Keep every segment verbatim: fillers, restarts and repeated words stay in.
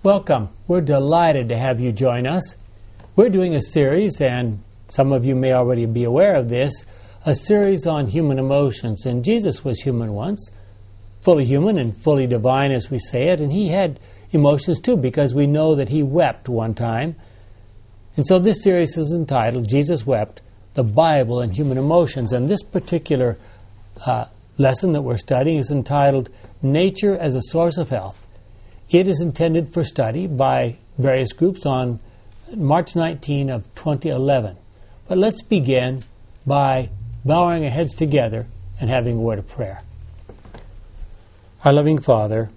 Welcome. We're delighted to have you join us. We're doing a series, and some of you may already be aware of this, a series on human emotions. And Jesus was human once, fully human and fully divine as we say it, and he had emotions too, because we know that he wept one time. And so this series is entitled, Jesus Wept, the Bible and Human Emotions. And this particular uh, lesson that we're studying is entitled, Nature as a Source of Health. It is intended for study by various groups on March nineteenth of twenty eleven. But let's begin by bowing our heads together and having a word of prayer. Our loving Father,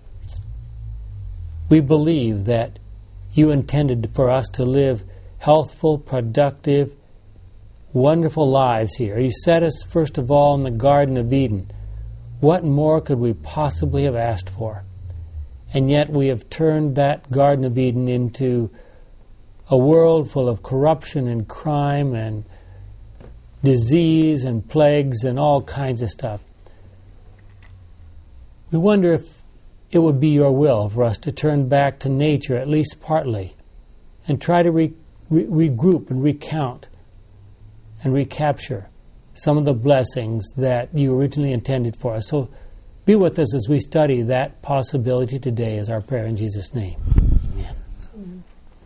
we believe that you intended for us to live healthful, productive, wonderful lives here. You set us, first of all, in the Garden of Eden. What more could we possibly have asked for? And yet we have turned that Garden of Eden into a world full of corruption and crime and disease and plagues and all kinds of stuff. We wonder if it would be your will for us to turn back to nature, at least partly, and try to re- re- regroup and recount and recapture some of the blessings that you originally intended for us. So be with us as we study that possibility today, is our prayer in Jesus' name. Amen. Mm-hmm.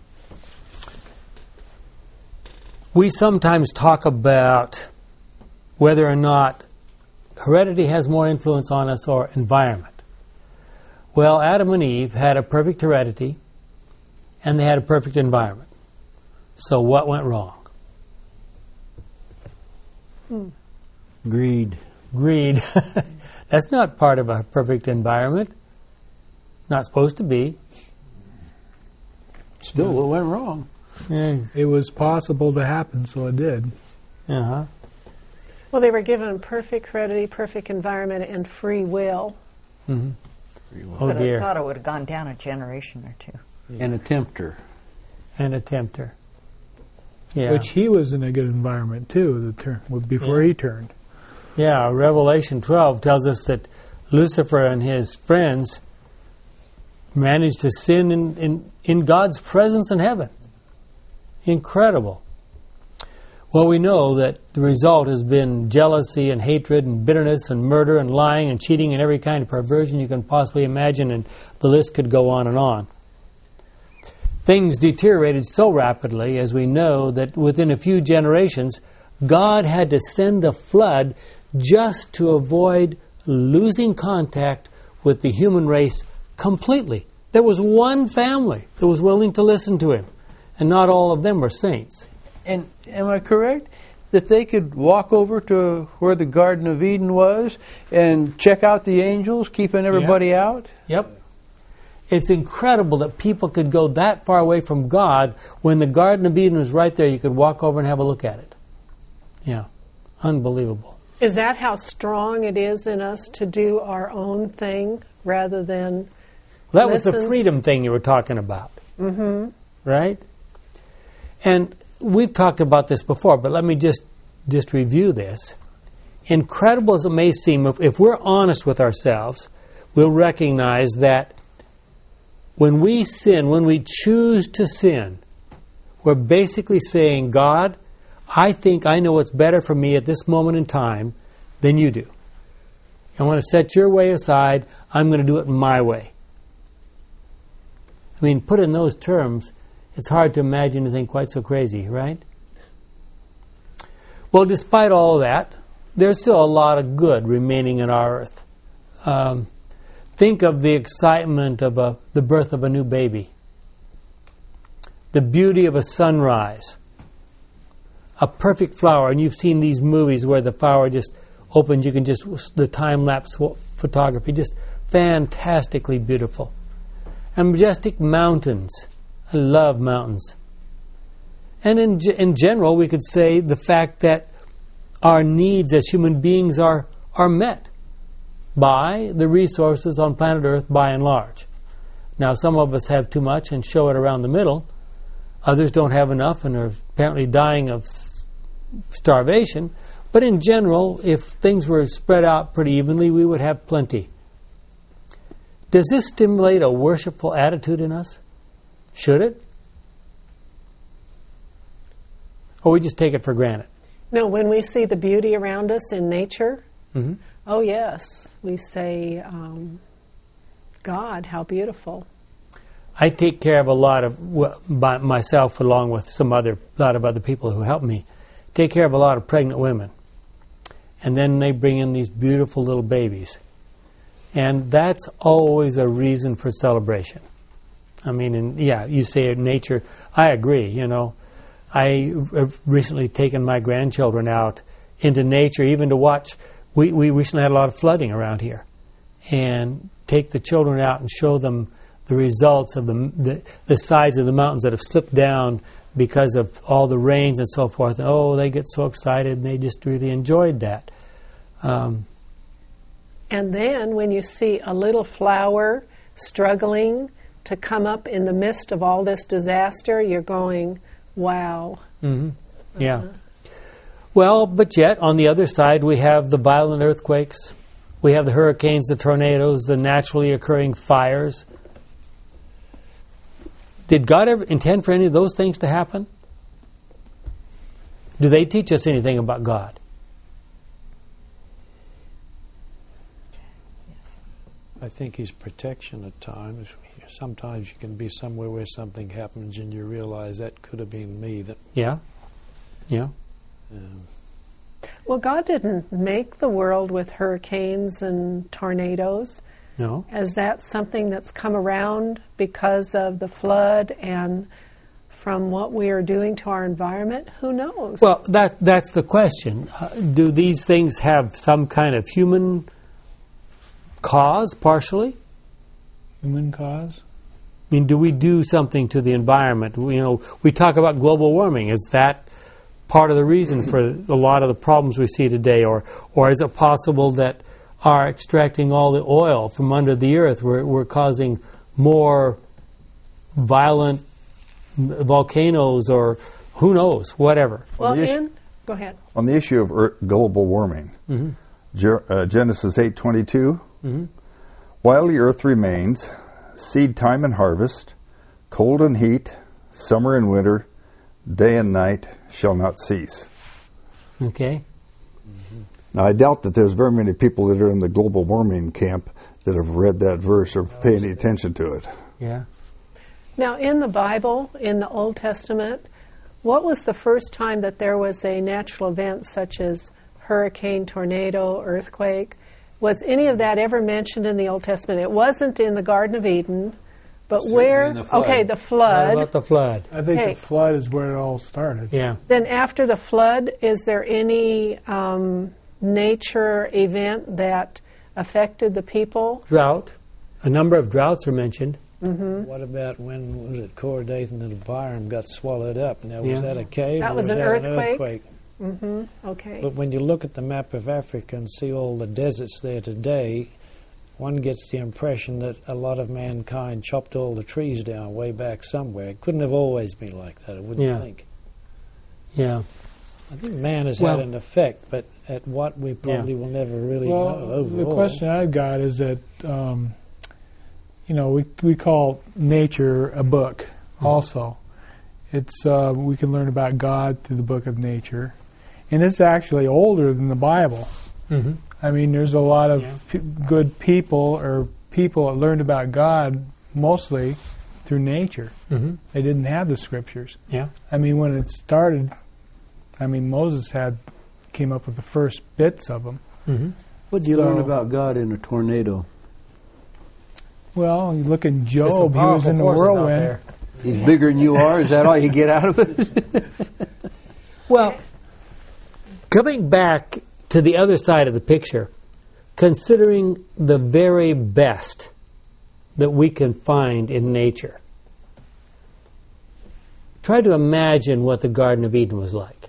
We sometimes talk about whether or not heredity has more influence on us or environment. Well, Adam and Eve had a perfect heredity, and they had a perfect environment. So what went wrong? Hmm. Greed. Greed. That's not part of a perfect environment. Not supposed to be. Still, what went wrong? Yeah. It was possible to happen, so it did. Uh-huh. Well, they were given perfect heredity, perfect environment, and free will. Mm-hmm. Free will. Oh, but dear. I thought it would have gone down a generation or two. And a tempter. And a tempter. Yeah. Which he was in a good environment, too, the turn, before yeah. he turned. Yeah, Revelation twelve tells us that Lucifer and his friends managed to sin in, in, in God's presence in heaven. Incredible. Well, we know that the result has been jealousy and hatred and bitterness and murder and lying and cheating and every kind of perversion you can possibly imagine, and the list could go on and on. Things deteriorated so rapidly, as we know, that within a few generations, God had to send a flood just to avoid losing contact with the human race completely. There was one family that was willing to listen to him, and not all of them were saints. And am I correct that they could walk over to where the Garden of Eden was and check out the angels, keeping everybody yep. out? Yep. It's incredible that people could go that far away from God when the Garden of Eden was right there. You could walk over and have a look at it. Yeah. Unbelievable. Is that how strong it is in us to do our own thing rather than That listen? was the freedom thing you were talking about. Mm-hmm. Right? And we've talked about this before, but let me just, just review this. Incredible as it may seem, if, if we're honest with ourselves, we'll recognize that when we sin, when we choose to sin, we're basically saying, God, I think I know what's better for me at this moment in time than you do. I want to set your way aside. I'm going to do it my way. I mean, put in those terms, it's hard to imagine anything quite so crazy, right? Well, despite all that, there's still a lot of good remaining on our earth. Um, think of the excitement of a, the birth of a new baby, the beauty of a sunrise, a perfect flower. And you've seen these movies where the flower just opens, you can just, the time-lapse photography, just fantastically beautiful. And majestic mountains. I love mountains. And in in general, we could say the fact that our needs as human beings are, are met by the resources on planet Earth by and large. Now, some of us have too much and show it around the middle. Others don't have enough and are apparently dying of starvation. But in general, if things were spread out pretty evenly, we would have plenty. Does this stimulate a worshipful attitude in us? Should it? Or we just take it for granted? No, when we see the beauty around us in nature, Mm-hmm. oh yes, we say, um, God, how beautiful. I take care of a lot of, well, by myself along with some other, lot of other people who help me, take care of a lot of pregnant women. And then they bring in these beautiful little babies. And that's always a reason for celebration. I mean, and yeah, you say nature, I agree, you know. I have recently taken my grandchildren out into nature, even to watch. We, we recently had a lot of flooding around here. And take the children out and show them the results of the, the, the sides of the mountains that have slipped down because of all the rains and so forth. And, oh, they get so excited, and they just really enjoyed that. Um, And then when you see a little flower struggling to come up in the midst of all this disaster, you're going, wow. mm-hmm. Yeah. Uh-huh. Well, but yet, on the other side, we have the violent earthquakes. We have the hurricanes, the tornadoes, the naturally occurring fires. Did God ever intend for any of those things to happen? Do they teach us anything about God? I think His protection at times. Sometimes you can be somewhere where something happens and you realize that could have been me. That Yeah. Yeah. um, Well, God didn't make the world with hurricanes and tornadoes. No. Is that something that's come around because of the flood and from what we are doing to our environment? Who knows? Well, that that's the question. Uh, do these things have some kind of human cause, partially? Human cause? I mean, do we do something to the environment? You know, we talk about global warming. Is that part of the reason for a lot of the problems we see today? Or or is it possible that our extracting all the oil from under the earth, we're, we're causing more violent volcanoes, or who knows, whatever? well, the issue- Ian, go ahead. On the issue of earth, global warming, Mm-hmm. Ge- uh, Genesis eight twenty-two, Mm-hmm. while the earth remains, seed time and harvest, cold and heat, summer and winter, day and night shall not cease. Okay. Now, I doubt that there's very many people that are in the global warming camp that have read that verse or pay any attention to it. Yeah. Now, in the Bible, in the Old Testament, what was the first time that there was a natural event such as hurricane, tornado, earthquake? Was any of that ever mentioned in the Old Testament? It wasn't in the Garden of Eden, but Certainly where? in the flood. Okay, the What flood. about the flood? I think Hey. the flood is where it all started. Yeah. Then after the flood, is there any um, nature event that affected the people? Drought. A number of droughts are mentioned. what about when was it Cora Dathan and Abiram got swallowed up? Now was Yeah. that a cave? That or was an that earthquake? Mm-hmm. Okay. But when you look at the map of Africa and see all the deserts there today, one gets the impression that a lot of mankind chopped all the trees down way back somewhere. It couldn't have always been like that, I wouldn't Yeah. think. Yeah. I think man has Well- had an effect, but at what we probably will never really know Well, overall. the question I've got is that, um, you know, we we call nature a book. Also, it's uh, we can learn about God through the book of nature, and it's actually older than the Bible. Mm-hmm. I mean, there's a lot of Yeah. p- good people or people that learned about God mostly through nature. Mm-hmm. They didn't have the scriptures. Yeah. I mean, when it started, I mean, Moses had came up with the first bits of them. Mm-hmm. What do you So- learn about God in a tornado? Well, you look at There's some Job; he was powerful in the forces out whirlwind. there. He's bigger than you are. Is that all you get out of it? Well, coming back to the other side of the picture, considering the very best that we can find in nature, try to imagine what the Garden of Eden was like.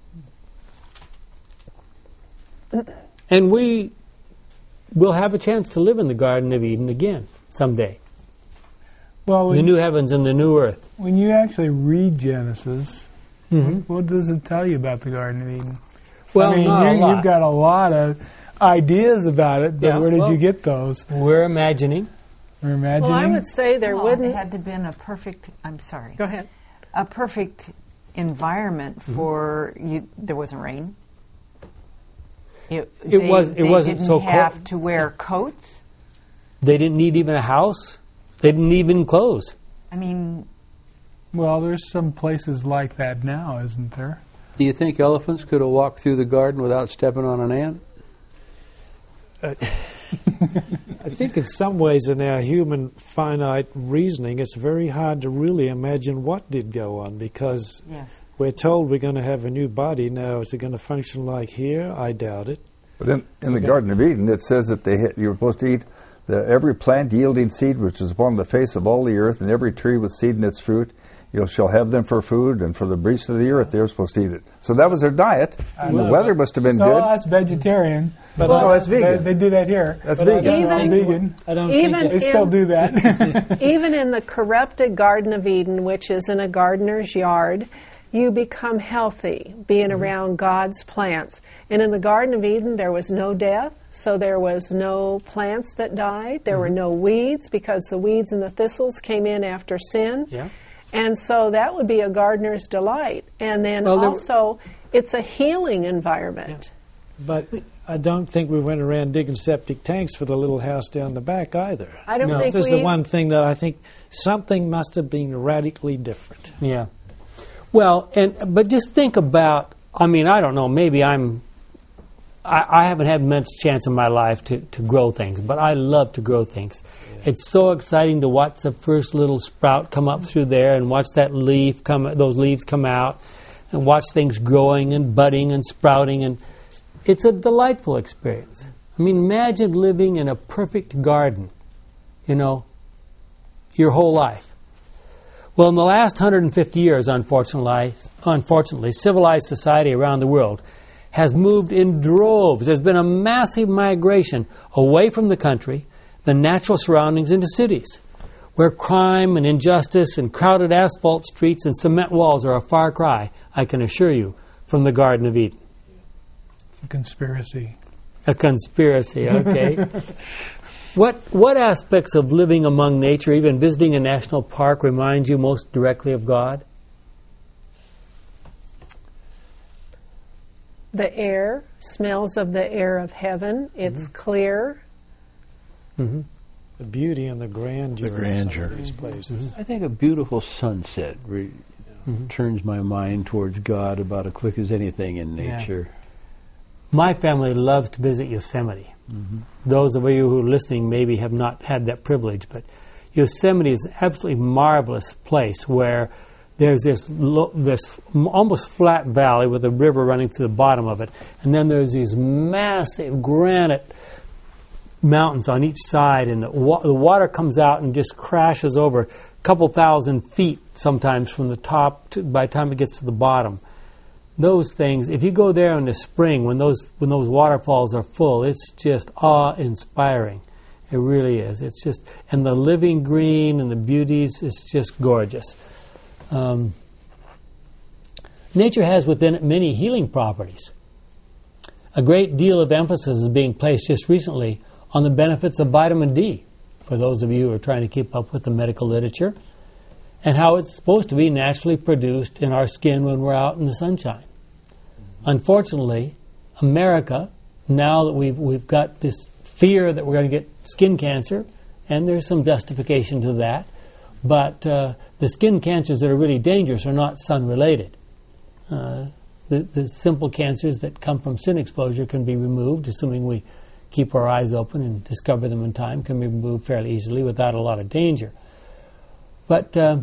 And we will have a chance to live in the Garden of Eden again someday. Well, The when, new heavens and the new earth. when you actually read Genesis, Mm-hmm. what does it tell you about the Garden of Eden? Well, I mean, not a you, lot. you've got a lot of ideas about it, but Yeah, where did well- you get those? We're imagining We're imagining. Well, I would say there Well, wouldn't. It had to been a perfect, I'm sorry, Go ahead. a perfect environment for you. There wasn't rain. It, It they, was- it they wasn't didn't so cold. have to wear coats. They didn't need even a house. They didn't even clothes. I mean, Well, there's some places like that now, isn't there? Do you think elephants could have walked through the garden without stepping on an ant? I think in some ways in our human finite reasoning, it's very hard to really imagine what did go on because yes. we're told we're going to have a new body. Now, is it going to function like here? I doubt it. But in, in the Garden of Eden, it says that they hit, you were supposed to eat the, every plant yielding seed which is upon the face of all the earth, and every tree with seed in its fruit. You shall have them for food, and for the beasts of the earth, they were supposed to eat it. So that was their diet. And the know, weather must have been So good. that's vegetarian. But Well, I, that's vegan. They, they do that here. That's but I vegan. don't Even- think- vegan. I don't Even think They it, still in- do that. Even in the corrupted Garden of Eden, which is in a gardener's yard, you become healthy being around God's plants. And in the Garden of Eden, there was no death, so there was no plants that died. There were no weeds because the weeds and the thistles came in after sin. Yeah. And so that would be a gardener's delight. And then Well, there- also, it's a healing environment. but I don't think we went around digging septic tanks for the little house down the back either. I don't No. think This is we... the one thing that I think something must have been radically different. Yeah. Well, and but just think about. I mean, I don't know. Maybe I'm. I, I haven't had much chance in my life to, to grow things, but I love to grow things. Yeah. It's so exciting to watch the first little sprout come up through there, and watch that leaf come, those leaves come out, and watch things growing and budding and sprouting, and it's a delightful experience. I mean, imagine living in a perfect garden, you know, your whole life. Well, in the last one hundred fifty years, unfortunately, unfortunately, civilized society around the world has moved in droves. There's been a massive migration away from the country, the natural surroundings, into cities, where crime and injustice and crowded asphalt streets and cement walls are a far cry, I can assure you, from the Garden of Eden. It's a conspiracy. A conspiracy, okay. What what aspects of living among nature, even visiting a national park, remind you most directly of God? The air, smells of the air of heaven. It's Mm-hmm. clear. Mm-hmm. The beauty and the grandeur, The grandeur. of some of these places. I think a beautiful sunset re- Mm-hmm. turns my mind towards God about as quick as anything in Yeah. nature. My family loves to visit Yosemite. Mm-hmm. Those of you who are listening maybe have not had that privilege, but Yosemite is an absolutely marvelous place where there's this lo- this m- almost flat valley with a river running through the bottom of it, and then there's these massive granite mountains on each side, and the, wa- the water comes out and just crashes over a couple thousand feet sometimes from the top to, by the time it gets to the bottom. Those things, if you go there in the spring when those when those waterfalls are full, it's just awe-inspiring. It really is. It's just, and the living green and the beauties, it's just gorgeous. Um, nature has within it many healing properties. A great deal of emphasis is being placed just recently on the benefits of vitamin D, for those of you who are trying to keep up with the medical literature, and how it's supposed to be naturally produced in our skin when we're out in the sunshine. Unfortunately, America, now that we've we've got this fear that we're going to get skin cancer, and there's some justification to that, but uh, the skin cancers that are really dangerous are not sun-related. Uh, the, the simple cancers that come from sun exposure can be removed, assuming we keep our eyes open and discover them in time, can be removed fairly easily without a lot of danger. But uh,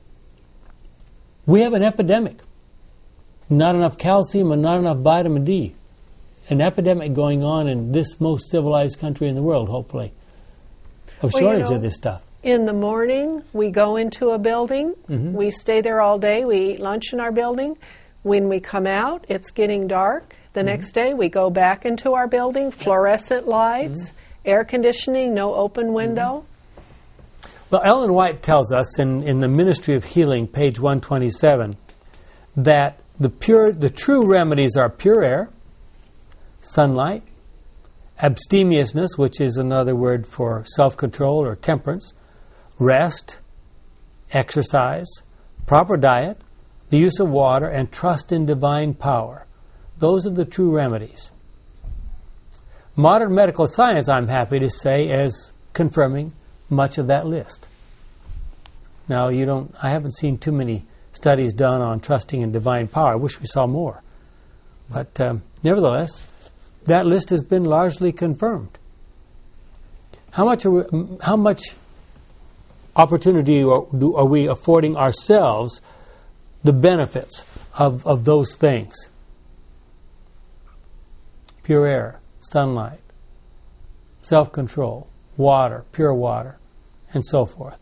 we have an epidemic. Not enough calcium and not enough vitamin D. An epidemic going on in this most civilized country in the world, hopefully, of Well, you shortage know, of this stuff. In the morning, we go into a building. Mhm. We stay there all day. We eat lunch in our building. When we come out, it's getting dark. The next day, we go back into our building. Fluorescent lights, air conditioning, no open window. Well, Ellen White tells us in, in the Ministry of Healing, page one twenty-seven, that the pure, the true remedies are pure air, sunlight, abstemiousness, which is another word for self-control or temperance, rest, exercise, proper diet, the use of water, and trust in divine power. Those are the true remedies. Modern medical science, I'm happy to say, is confirming much of that list. Now, you don't. I haven't seen too many studies done on trusting in divine power. I wish we saw more. But um, nevertheless, that list has been largely confirmed. How much are we, how much opportunity are, do, are we affording ourselves the benefits of, of those things? Pure air, sunlight, self-control, water, pure water, and so forth.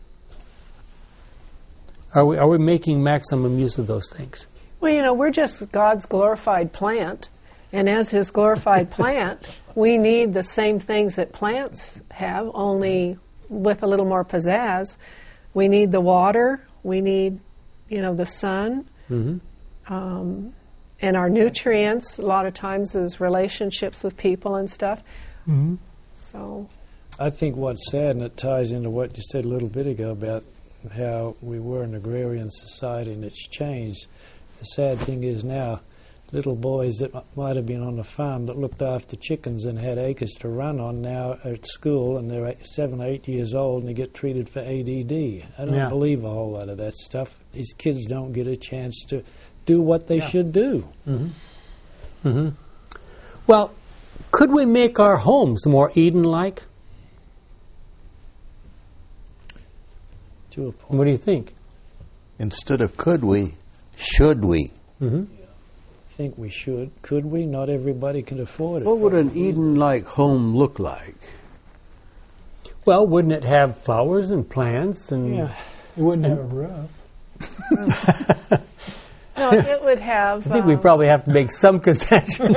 Are we, are we making maximum use of those things? Well, you know, we're just God's glorified plant. And as His glorified plant, we need the same things that plants have, only with a little more pizzazz. We need the water. We need, you know, the sun. Mm-hmm. Um, and our nutrients, a lot of times, is relationships with people and stuff. Mm-hmm. So, I think what's sad, and it ties into what you said a little bit ago about how we were an agrarian society and it's changed. The sad thing is now, little boys that m- might have been on a farm that looked after chickens and had acres to run on now are at school and they're eight, seven, eight years old and they get treated for A D D. I don't yeah. believe a whole lot of that stuff. These kids don't get a chance to do what they yeah. should do. Mm-hmm. Mm-hmm. Well, could we make our homes more Eden-like? To a point. What do you think? Instead of could we, should we? Mm-hmm. I think we should. Could we? Not everybody can afford it. What would an Eden-like home look like? Well, wouldn't it have flowers and plants and? Yeah. It wouldn't have a roof. no, it would have. I think um, we probably have to make some concessions.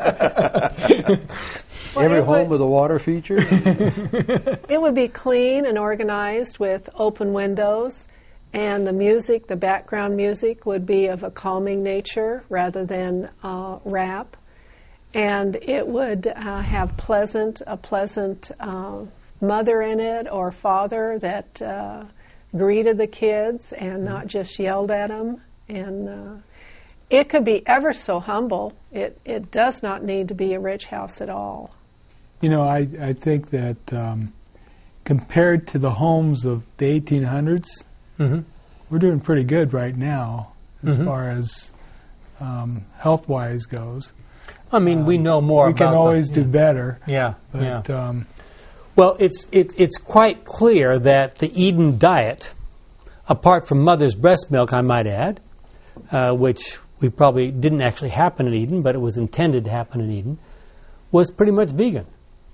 well, Every it home would, with a water feature? It would be clean and organized with open windows. And the music, the background music, would be of a calming nature rather than uh, rap. And it would uh, have pleasant, a pleasant uh, mother in it or father that uh, greeted the kids and not just yelled at them. And uh, it could be ever so humble. It it does not need to be a rich house at all. You know, I, I think that um, compared to the homes of the eighteen hundreds, mm-hmm. we're doing pretty good right now as mm-hmm. far as um, health-wise goes. I mean, um, we know more we about We can always them. do better. Yeah, but, yeah. Um, well, it's, it, it's quite clear that the Eden diet, apart from mother's breast milk, I might add, uh, which we probably didn't actually happen in Eden, but it was intended to happen in Eden, was pretty much vegan.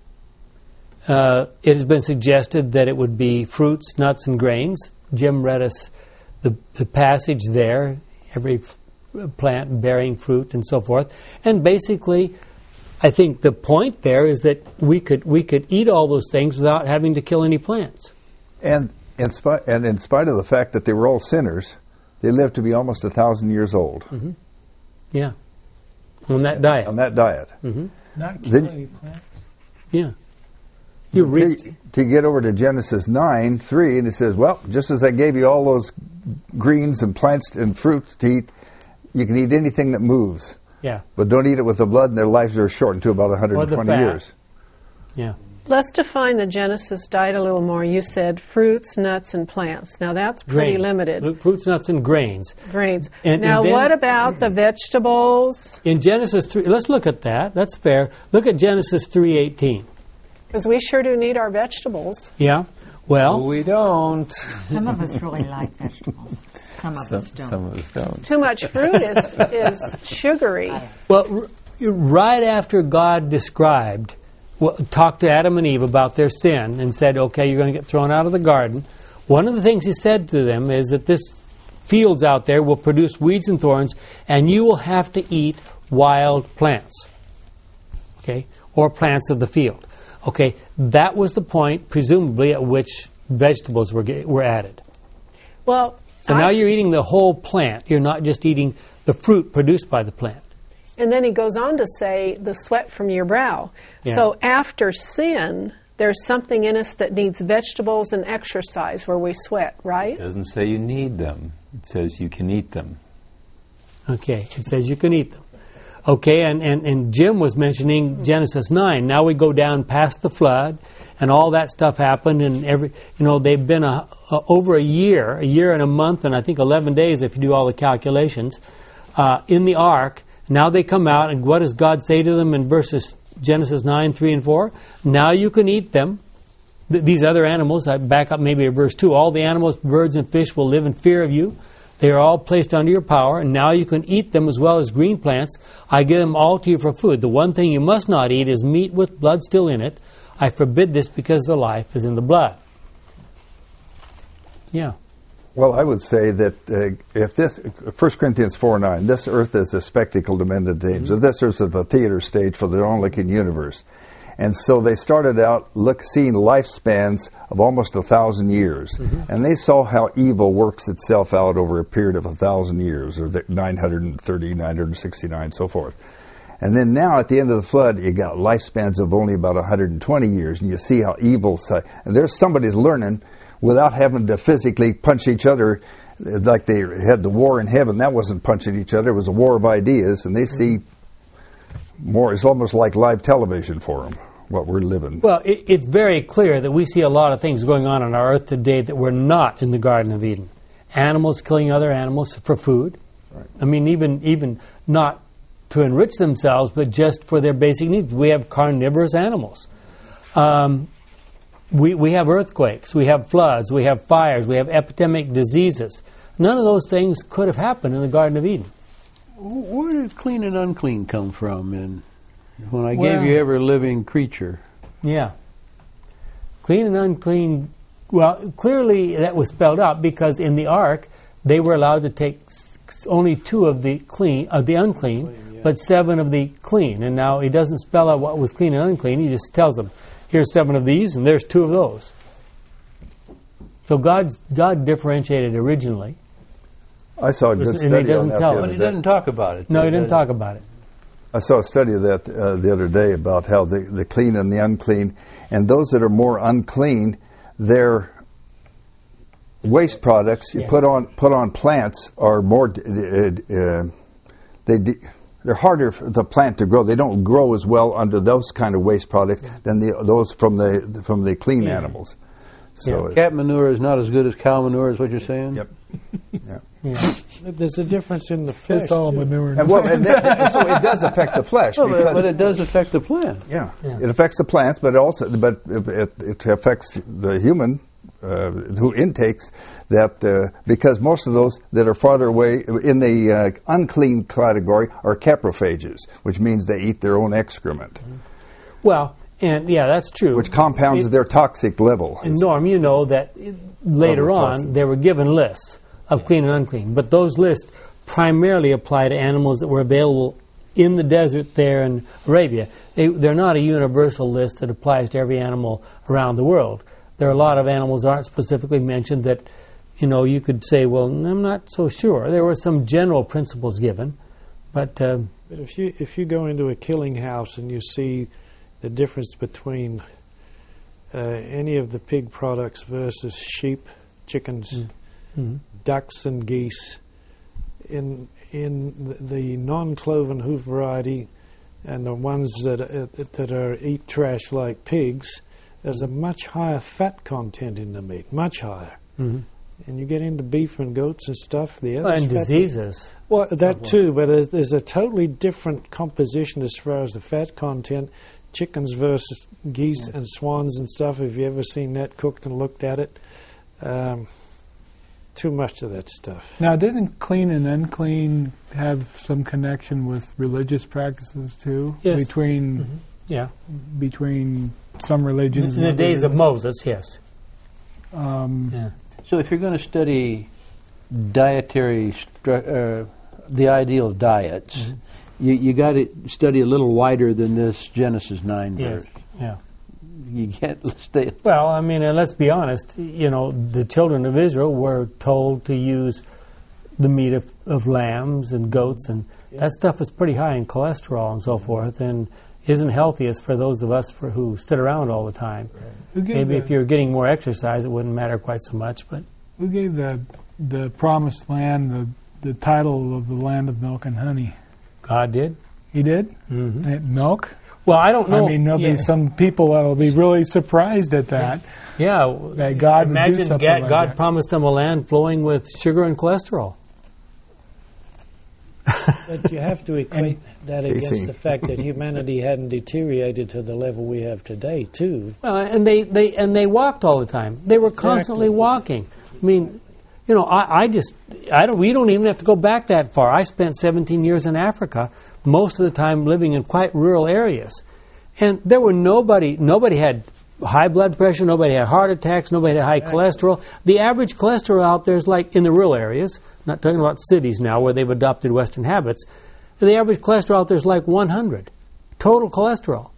Uh, it has been suggested that it would be fruits, nuts, and grains. Jim read us the, the passage there, every f- plant bearing fruit and so forth. And basically, I think the point there is that we could we could eat all those things without having to kill any plants. And in, spite, and in spite of the fact that they were all sinners, they lived to be almost a thousand years old. Mm-hmm. Yeah. On that diet. On that diet. Mm-hmm. Not kill Then, any plants. Yeah. You read to, to get over to Genesis nine, three, and it says, well, just as I gave you all those greens and plants and fruits to eat, you can eat anything that moves. Yeah. But don't eat it with the blood, and their lives are shortened to about one hundred twenty years. Yeah. Let's define the Genesis diet a little more. You said fruits, nuts, and plants. Now that's pretty Grains. limited. Fruits, nuts, and grains. Grains. And- now and then- what about the vegetables? In Genesis three, let's look at that. That's fair. Look at Genesis three eighteen. Because we sure do need our vegetables. Yeah. Well, We don't. Some of us really like vegetables. Some of Some, us don't. some of us don't. Too much fruit is, is sugary. well, r- right after God described, well, talked to Adam and Eve about their sin and said, okay, you're going to get thrown out of the garden, one of the things he said to them is that this fields out there will produce weeds and thorns, and you will have to eat wild plants, okay, or plants of the field. Okay, that was the point, presumably, at which vegetables were ge- were added. Well, So I- now you're eating the whole plant. You're not just eating the fruit produced by the plant. And then he goes on to say, the sweat from your brow. Yeah. So after sin, there's something in us that needs vegetables and exercise where we sweat, right? It doesn't say you need them. It says you can eat them. Okay, it says you can eat them. Okay, and, and, and Jim was mentioning Genesis nine. Now we go down past the flood, and all that stuff happened, and every, you know, they've been a, a, over a year, a year and a month, and I think eleven days if you do all the calculations, uh, in the ark. Now they come out, and what does God say to them in verses Genesis nine, three, and four? Now you can eat them. Th- these other animals, I back up maybe to verse two, all the animals, birds, and fish will live in fear of you. They are all placed under your power, and now you can eat them as well as green plants. I give them all to you for food. The one thing you must not eat is meat with blood still in it. I forbid this because the life is in the blood. Yeah. Well, I would say that uh, if this, First Corinthians four nine, this earth is a spectacle to men and dames. Mm-hmm. This earth is the theater stage for their own looking universe. And so they started out look, seeing lifespans of almost a thousand years. Mm-hmm. And they saw how evil works itself out over a period of a thousand years, or the nine hundred thirty, nine hundred sixty-nine, so forth. And then now at the end of the flood, you got lifespans of only about one hundred twenty years. And you see how evil, and there's somebody's learning without having to physically punch each other like they had the war in heaven. That wasn't punching each other. It was a war of ideas. And they see more, it's almost like live television for them, what we're living. Well, it, it's very clear that we see a lot of things going on on our earth today that were not in the Garden of Eden. Animals killing other animals for food. Right. I mean, even even not to enrich themselves, but just for their basic needs. We have carnivorous animals. Um, we, we have earthquakes, we have floods, we have fires, we have epidemic diseases. None of those things could have happened in the Garden of Eden. Where did clean and unclean come from? And when I well, gave you every living creature. Yeah. Clean and unclean, well, clearly that was spelled out because in the ark they were allowed to take only two of the clean, of the unclean, clean, yeah. but seven of the clean. And now he doesn't spell out what was clean and unclean. He just tells them, here's seven of these and there's two of those. So God's, God differentiated originally. I saw a good and study he doesn't on that. tell But he didn't talk about it. No, he didn't talk about it. I saw a study of that uh, the other day about how the, the clean and the unclean, and those that are more unclean, their waste products you yeah. put on put on plants are more uh, uh, they de- they're harder for the plant to grow. They don't grow as well under those kind of waste products than the those from the from the clean yeah. animals. So yeah. Cat manure is not as good as cow manure, is what you're saying? Yep. yeah. Yeah. There's a difference in the flesh. It's all manure. And, well, and, that, and so it does affect the flesh. Well, but, but it does affect the plant. Yeah. yeah. It affects the plants, but also, but it, it affects the human uh, who intakes that uh, because most of those that are farther away in the uh, unclean category are caprophages, which means they eat their own excrement. Well, and yeah, that's true. Which compounds it, their toxic level. And Norm, you know that later on they were given lists of clean and unclean, but those lists primarily apply to animals that were available in the desert there in Arabia. They, they're not a universal list that applies to every animal around the world. There are a lot of animals that aren't specifically mentioned that, you know, you could say, well, I'm not so sure. There were some general principles given, but... Uh, but if you if you go into a killing house and you see the difference between uh, any of the pig products versus sheep, chickens, mm-hmm. ducks and geese, in in the non-cloven hoof variety and the ones that uh, that are eat trash like pigs, there's a much higher fat content in the meat, much higher. Mm-hmm. And you get into beef and goats and stuff. The other and diseases. Well, that too, but there's, there's a totally different composition as far as the fat content. Chickens versus geese yeah. and swans and stuff. Have you ever seen that cooked and looked at it? Um, too much of that stuff. Now, didn't clean and unclean have some connection with religious practices too? Yes. Between mm-hmm. yeah, between some religions. In, in the days of Moses, yes. Um, yeah. So, if you're going to study dietary, stru- uh, the ideal diets. Mm-hmm. You you got to study a little wider than this Genesis nine yes. verse. Yeah. You can't stay. Well, I mean, and let's be honest. You know, the children of Israel were told to use the meat of, of lambs and goats, and Yeah. that stuff is pretty high in cholesterol and so forth, and isn't healthiest for those of us for who sit around all the time. Who gave Maybe the, if you're getting more exercise, it wouldn't matter quite so much, but who gave the the promised land the the title of the land of milk and honey? God did. He did. Mm-hmm. And it milk. Well, I don't know. I mean, there'll yeah. be some people that'll be really surprised at that. Yeah, That God would do imagine something God, like God that. promised them a land flowing with sugar and cholesterol. But you have to equate that against see. the fact that humanity hadn't deteriorated to the level we have today, too. Well, and they, they and they walked all the time. They were constantly Exactly. walking. I mean, you know, I, I just I don't. We don't even have to go back that far. I spent seventeen years in Africa, most of the time living in quite rural areas, and there were nobody. Nobody had high blood pressure. Nobody had heart attacks. Nobody had high cholesterol. The average cholesterol out there is like in the rural areas. Not talking about cities now where they've adopted Western habits. The average cholesterol out there is like one hundred. Total cholesterol.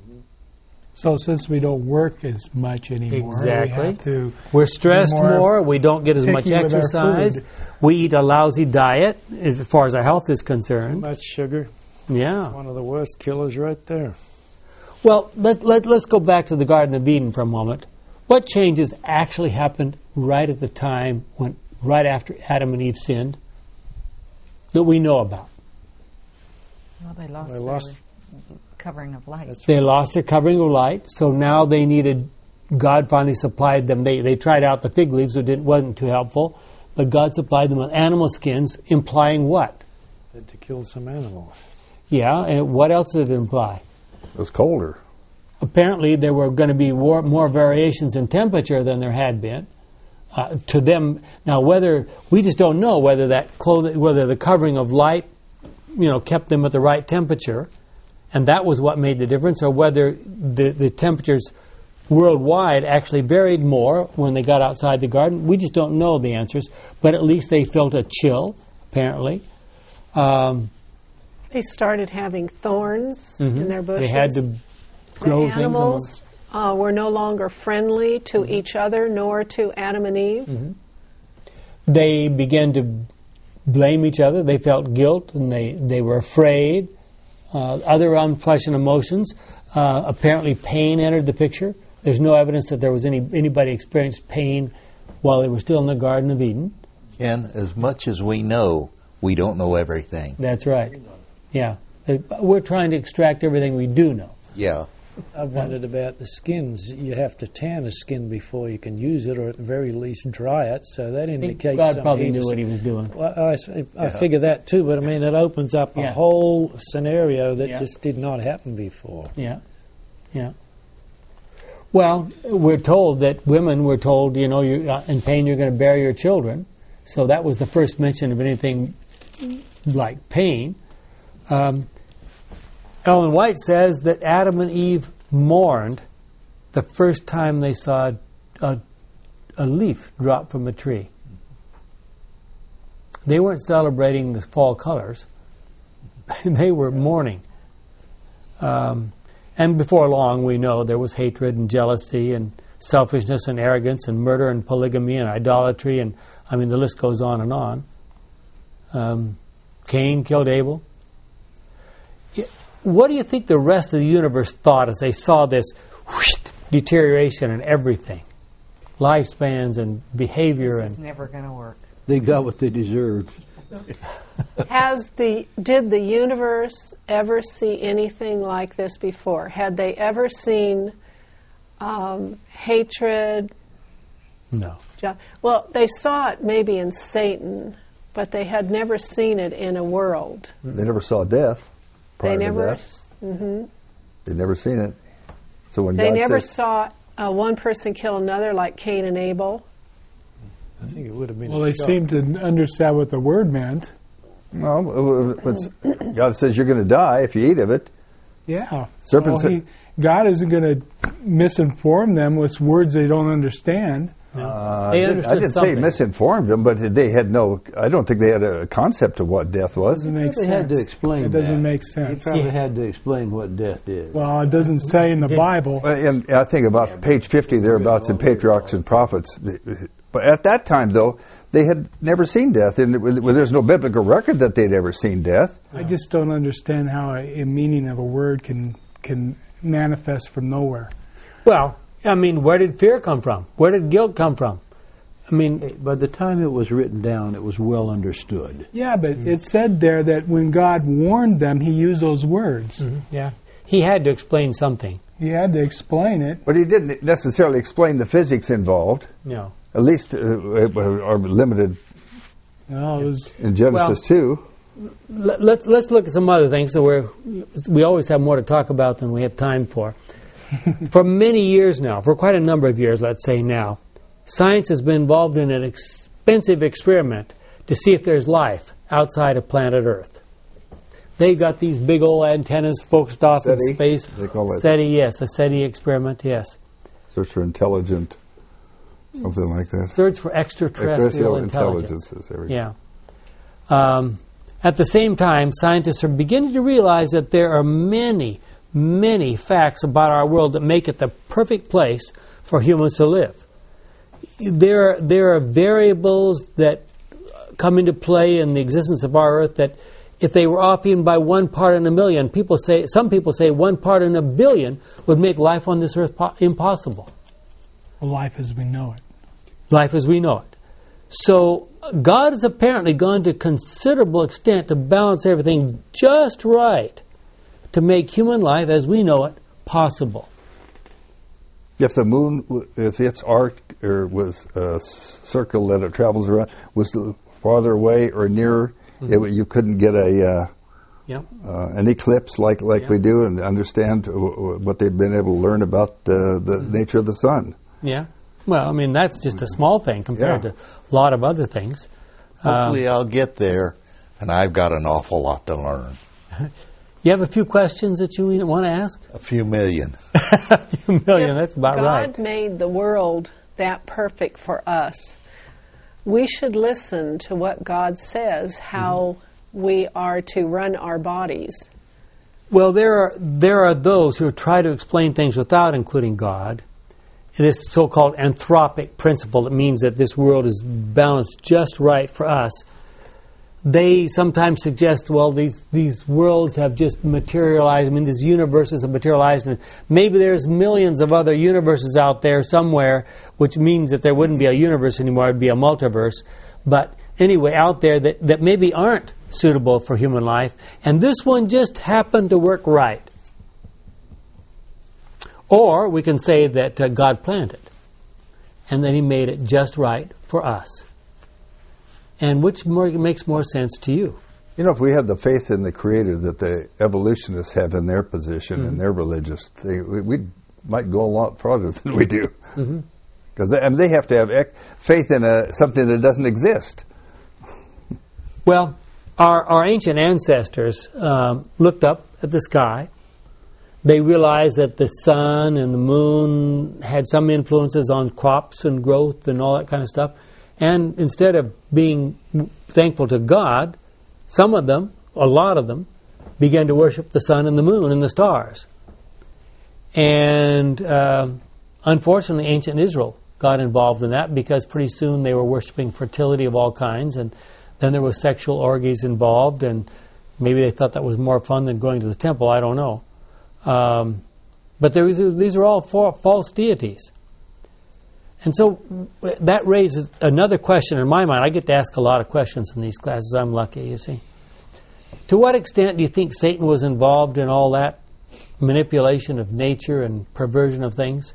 So since we don't work as much anymore, Exactly. we have to. We're stressed more more. We don't get as much picky with our exercise. food. We eat a lousy diet as far as our health is concerned. Much sugar, Yeah. one of the worst killers right there. Well, let, let, let's go back to the Garden of Eden for a moment. What changes actually happened right at the time when, right after Adam and Eve sinned, that we know about? Well, they lost They their lost- covering of light. That's They lost their covering of light, so now they needed, God finally supplied them. They, they tried out the fig leaves, so it didn't, wasn't too helpful, but God supplied them with animal skins, implying what? had to kill some animals. Yeah, and what else did it imply? It was colder. Apparently there were going to be war, more variations in temperature than there had been. Uh, to them, now whether, we just don't know whether that clothing, whether the covering of light, you know, kept them at the right temperature, and that was what made the difference, or whether the, the temperatures worldwide actually varied more when they got outside the garden. We just don't know the answers, but at least they felt a chill, apparently. Um, They started having thorns mhm. in their bushes. They had to The grow things animals uh, were no longer friendly to Mm-hmm. each other, nor to Adam and Eve. They began to blame each other. They felt guilt, and they, they were afraid. Uh, other unpleasant emotions. Uh, apparently pain entered the picture. There's no evidence that there was any anybody experienced pain while they were still in the Garden of Eden. Ken, as much as we know, we don't know everything. That's right. Yeah. Uh, We're trying to extract everything we do know. Yeah. I've wondered about the skins. You have to tan a skin before you can use it, or at the very least dry it. So that I think indicates God some probably knew heat. what he was doing. Well, I, I figure that too, but I mean, it opens up a Yeah. whole scenario that Yeah. just did not happen before. Yeah, yeah. Well, we're told that women were told, you know, you're uh, in pain, you're going to bear your children. So that was the first mention of anything like pain. Um, Ellen White says that Adam and Eve mourned the first time they saw a, a leaf drop from a tree. They weren't celebrating the fall colors. They were mourning. Um, and before long, we know there was hatred and jealousy and selfishness and arrogance and murder and polygamy and idolatry, and I mean the list goes on and on. Um, Cain killed Abel. Y- What do you think the rest of the universe thought as they saw this whoosh, deterioration in everything? Lifespans and behavior It's and never going to work. They got what they deserved. Has the did the universe ever see anything like this before? Had they ever seen um, hatred? no. ju- Well, they saw it maybe in Satan, but they had never seen it in a world. They never saw death prior They never. to that. hmm They'd never seen it. So when They God never says, saw uh, one person kill another like Cain and Abel. I think it would have been. Well, a they shock. seemed to understand what the word meant. well, it's, God says you're going to die if you eat of it. Yeah. Serpent So said- he, God isn't going to misinform them with words they don't understand. Uh, They I didn't- I understood didn't say something. misinformed them, but they had no. I don't think they had a concept of what death was. Doesn't make They sense. had to explain It doesn't that. make He sense. probably had to explain what death is. Well, it doesn't say in the Bible. Well, And I think about page fifty thereabouts in Patriarchs and Prophets, the- But at that time, though, they had never seen death, and well, there's no biblical record that they'd ever seen death. I just don't understand how a, a meaning of a word can can manifest from nowhere. Well, I mean, where did fear come from? Where did guilt come from? I mean, By the time it was written down, it was well understood. Yeah, but it said there that when God warned them, He used those words. yeah, he had to explain something. He had to explain it. But he didn't necessarily explain the physics involved, No. at least uh, are limited Well, it was in Genesis two. Let, let's let's look at some other things. So we're we always have more to talk about than we have time for. For many years now, for quite a number of years, let's say now, science has been involved in an expensive experiment to see if there's life outside of planet Earth. They've got these big old antennas focused off in SETI, space. they call it. SETI, yes, a SETI experiment, yes. Search for intelligent, something like that. Search for extraterrestrial Extraterrestrial intelligence. intelligences. There we Yeah. Um, at the same time, scientists are beginning to realize that there are many, many facts about our world that make it the perfect place for humans to live. There, there are variables that come into play in the existence of our Earth that, if they were off even by one part in a million, people say, some people say one part in a billion would make life on this Earth po- impossible. life as we know it. Life as we know it. So God has apparently gone to considerable extent to balance everything just right to make human life as we know it possible. If the moon, w- if its arc or was a s- circle that it travels around was farther away or nearer, mm-hmm. it, you couldn't get a uh, Yeah. uh, an eclipse like like Yeah. we do and understand w- w- what they've been able to learn about uh, the Mm-hmm. nature of the sun. Yeah. Well, I mean, that's just a small thing compared Yeah. to a lot of other things. Hopefully Um, I'll get there, and I've got an awful lot to learn. you have a few questions that you want to ask? A few million. A few million, If that's about God right. made the world that perfect for us, we should listen to what God says, how we are to run our bodies. Well, there are there are those who try to explain things without including God. This so-called anthropic principle that means that this world is balanced just right for us. They sometimes suggest, well, these these worlds have just materialized. I mean, these universes have materialized, and maybe there's millions of other universes out there somewhere, which means that there wouldn't be a universe anymore; it'd be a multiverse. But anyway, out there that, that maybe aren't suitable for human life, and this one just happened to work right. Or we can say that uh, God planned it, and that He made it just right for us. And which more makes more sense to you? You know, if we had the faith in the Creator that the evolutionists have in their position Mm-hmm. and their religious thing, we, we might go a lot farther than we do. Because Mm-hmm. they, I mean, they have to have ec- faith in a, something that doesn't exist. Well, our, our ancient ancestors um, looked up at the sky. They realized that the sun and the moon had some influences on crops and growth and all that kind of stuff. And instead of being thankful to God, some of them, a lot of them, began to worship the sun and the moon and the stars. And uh, unfortunately, ancient Israel got involved in that because pretty soon they were worshiping fertility of all kinds, and then there was sexual orgies involved, and maybe they thought that was more fun than going to the temple. I don't know. Um, but there is, these are all for, false deities. And so that raises another question in my mind. I get to ask a lot of questions in these classes. I'm lucky, you see. To what extent do you think Satan was involved in all that manipulation of nature and perversion of things?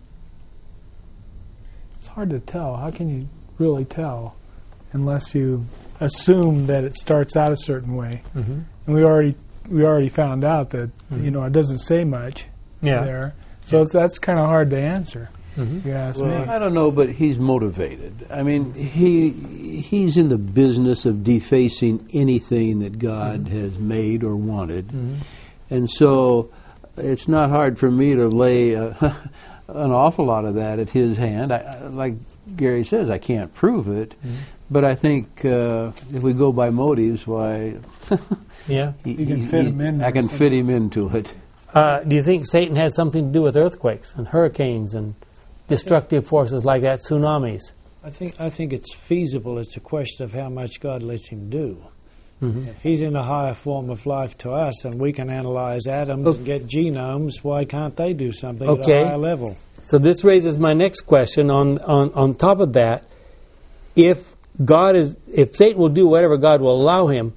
It's hard to tell. How can you really tell unless you assume that it starts out a certain way? Mm-hmm. And we already we already found out that Mhm. you know it doesn't say much Yeah. there, so it's, that's kind of hard to answer. Mhm. If you ask Well, me. I don't know, but he's motivated. I mean, he he's in the business of defacing anything that God Mm-hmm. has made or wanted, and so it's not hard for me to lay uh, an awful lot of that at his hand. I, I- like Gary says, I can't prove it, Mm-hmm. but I think uh, if we go by motives, why Yeah. he- You can he- fit he- him in I there can somehow. fit him into it. Uh, do you think Satan has something to do with earthquakes and hurricanes and destructive forces like that, tsunamis? I think I think it's feasible. It's a question of how much God lets him do. Mm-hmm. If he's in a higher form of life to us and we can analyze atoms Okay. and get genomes, why can't they do something Okay. at a higher level? So this raises my next question. On, on, on top of that, if God is, if Satan will do whatever God will allow him,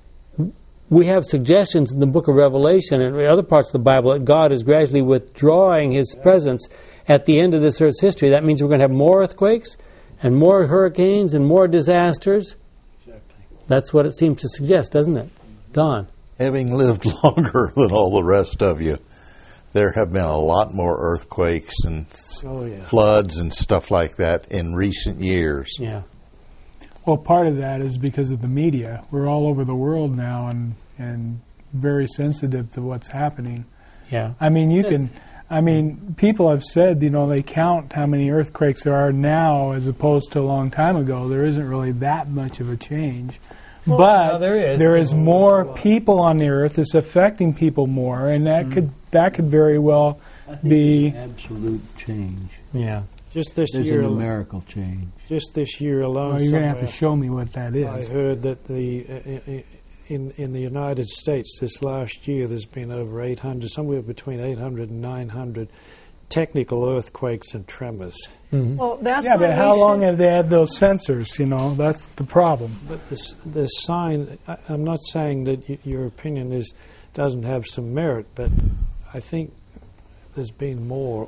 we have suggestions in the book of Revelation and other parts of the Bible that God is gradually withdrawing his presence at the end of this earth's history. That means we're going to have more earthquakes and more hurricanes and more disasters. Exactly. That's what it seems to suggest, doesn't it? Don? Having lived longer than all the rest of you, there have been a lot more earthquakes and Oh, yeah. floods and stuff like that in recent years. Yeah. Well, part of that is because of the media. We're all over the world now and and very sensitive to what's happening. Yeah. I mean, you can, I mean, people have said, you know, they count how many earthquakes there are now as opposed to a long time ago. There isn't really that much of a change. Well, but no, there is. there is more people on the earth. It's affecting people more, and that could that could very well I think be it's an absolute change. Yeah. Just this There's a year, al- numerical change. just this year alone, Well, you're going to have to somewhere, show me what that I is. heard that the uh, in in the United States this last year there's been over eight hundred, somewhere between eight hundred and nine hundred technical earthquakes and tremors. Mm-hmm. Well, that's Yeah, why but how we long should- have they had those sensors? You know, that's the problem. But this the sign. I, I'm not saying that y- your opinion is doesn't have some merit, but I think there's been more